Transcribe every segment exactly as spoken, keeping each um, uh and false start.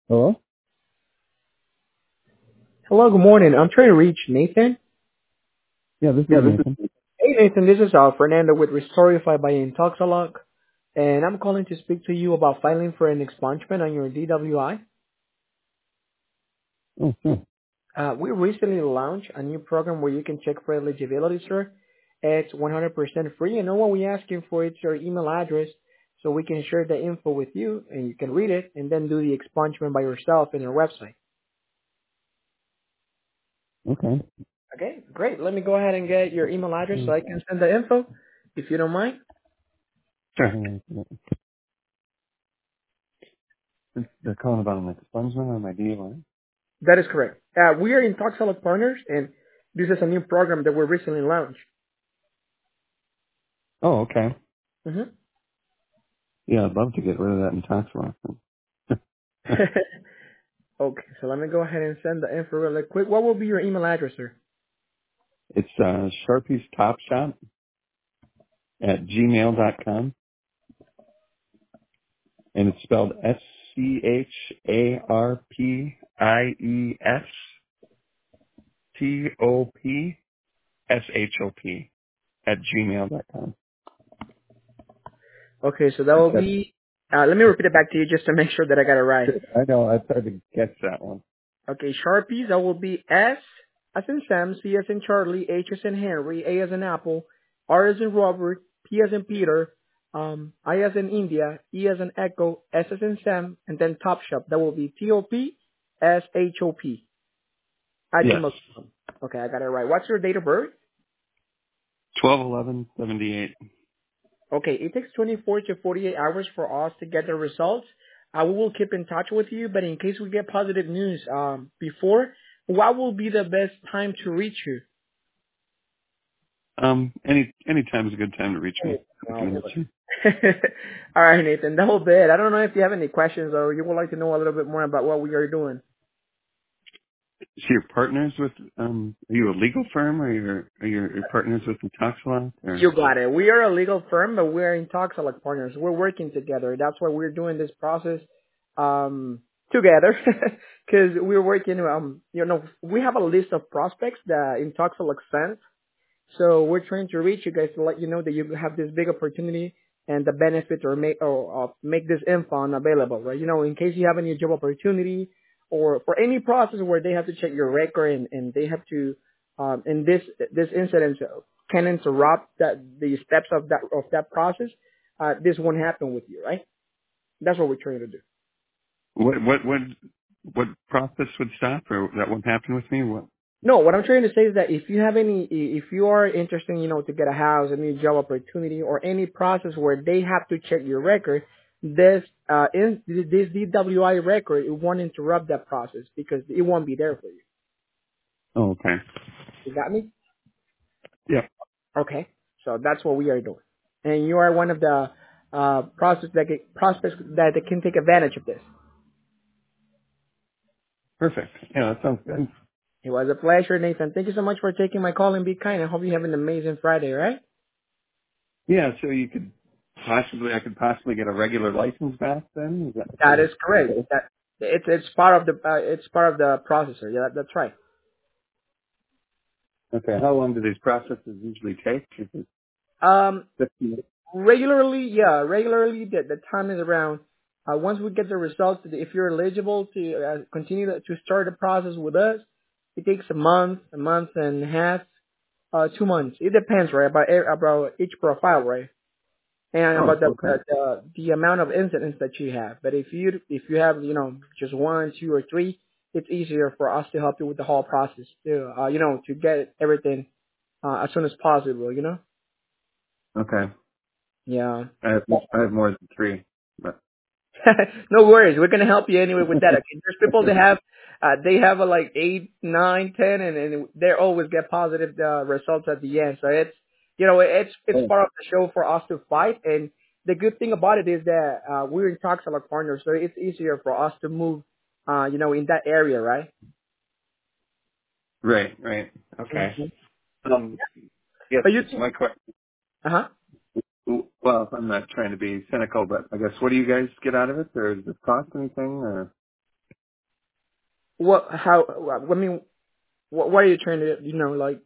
Hello? Hello, good morning. I'm trying to reach Nathan. Yeah, this Yeah, is this is. Nathan. Hey, Nathan, this is uh, Fernando with Restorify by Intoxalog, and I'm calling to speak to you about filing for an expungement on your D W I. Oh, sure. Uh, we recently launched a new program where you can check for eligibility, sir. It's one hundred percent free, and all what we're asking for is your email address so we can share the info with you, and you can read it, and then do the expungement by yourself in our website. Okay. Okay, great. Let me go ahead and get your email address so Mm. I can send the info, if you don't mind. Sure. Hang on a second. This- They're calling about an expungement on my D U I? That is correct. Uh, we are in Talk Partners, and this is a new program that we recently launched. Oh, okay. hmm Yeah, I'd love to get rid of that in tax law. okay, so let me go ahead and send the info really quick. What will be your email address, sir? It's uh, Sharpie's Top Shop at gmail dot com, and it's spelled S C H A R P I E S T O P S H O P at gmail dot com. Okay, so that will That's, be. Uh, let me repeat it back to you just to make sure that I got it right. I know, I tried to guess that one. Okay, Sharpies. That will be S as in Sam, C as in Charlie, H as in Henry, A as in Apple, R as in Robert, P as in Peter, um, I as in India, E as in Echo, S as in Sam, and then Top Shop. That will be T O P S H O P. At Yes. gmail dot com. Okay, I got it right. What's your date of birth? twelve eleven seventy-eight. Okay, it takes twenty-four to forty-eight hours for us to get the results. Uh, we will keep in touch with you, but in case we get positive news um, before, what will be the best time to reach you? Um, any any time is a good time to reach me. I Well, can answer. all right, Nathan, that will be it. I don't know if you have any questions or you would like to know a little bit more about what we are doing. So you're partners with um are you a legal firm or you're are you are partners with Intoxalot or You got it. We are a legal firm, but we're in talks like partners. We're working together. That's why we're doing this process um, together, because we're working. Um, you know, we have a list of prospects that in talks like sent. So we're trying to reach you guys to let you know that you have this big opportunity and the benefit or make or uh, make this info available, right? You know, in case you have any job opportunity or for any process where they have to check your record and, and they have to, um, in this this incident uh, can interrupt that the steps of that of that process. Uh, this won't happen with you, right? That's what we're trying to do. what what what what process would stop or that won't happen with me? What No, what I'm trying to say is that if you have any, if you are interested, you know, to get a house, a new job opportunity, or any process where they have to check your record, this, uh, in, this D W I record, it won't interrupt that process because it won't be there for you. oh okay. You got me? Yeah. Okay. So that's what we are doing. And you are one of the, uh, process that get, prospects that can take advantage of this. Perfect. Yeah, that sounds good. It was a pleasure, Nathan. Thank you so much for taking my call and be kind. I hope you have an amazing Friday, all right? Yeah, so you could possibly I could possibly get a regular license back then? Is that what That you're is correct. okay. That it's it's part of the uh, it's part of the processor. Yeah, that's right. Okay. How long do these processes usually take? Is it Um, fifteen? regularly, yeah, regularly the the time is around. Uh, once we get the results, if you're eligible to uh, continue to to start the process with us, it takes a month, a month and a half, uh, two months. It depends, right, about e- about each profile, right? And Oh, about the, okay. the the the amount of incidents that you have. But if you if you have you know just one, two, or three, it's easier for us to help you with the whole process to uh, you know to get everything uh, as soon as possible. You know. Okay. Yeah. I have I have more than three. But No worries. We're gonna help you anyway with that. Okay? There's people that have uh, they have a, like eight, nine, ten, and, and they always get positive uh, results at the end. So it's you know it's it's oh, part of the show for us to fight. And the good thing about it is that uh, we're in talks like partners, so it's easier for us to move, uh, you know, in that area, right? right, right. Okay. hmm Um yes, But you, so my question. uh huh. Well, I'm not trying to be cynical, but I guess what do you guys get out of it? Or does it cost anything? Or what? How? I mean, what, what are you trying to? You know, like.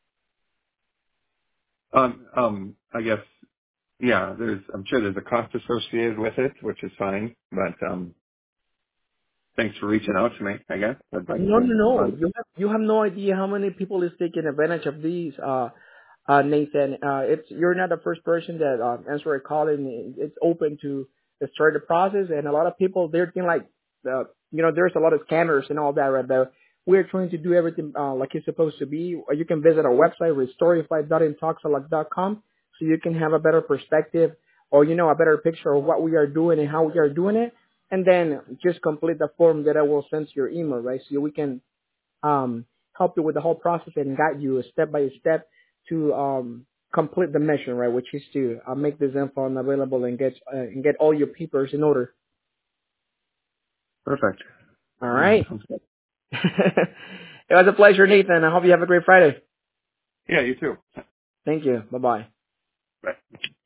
Um, um, I guess, yeah, there's, I'm sure there's a cost associated with it, which is fine, but, um, thanks for reaching out to me, I guess. I'd like No, to, no, no. um, You have you have no idea how many people is taking advantage of these. Uh, uh, Nathan, uh, it's you're not the first person that uh, answered a call, and it's open to start the process. And a lot of people they're thinking like, uh, you know, there's a lot of scammers and all that right there. We're trying to do everything uh, like it's supposed to be. Or you can visit our website, restorify dot intoxalak dot com, so you can have a better perspective or you know a better picture of what we are doing and how we are doing it. And then just complete the form that I will send to your email, right? So we can um, help you with the whole process and guide you step by step to um, complete the mission, right? Which is to uh, make this info available and get uh, and get all your papers in order. perfect. All Yeah, right. sounds good. It was a pleasure, Nathan. I hope you have a great Friday. Yeah, you too. Thank you. Bye bye. Bye.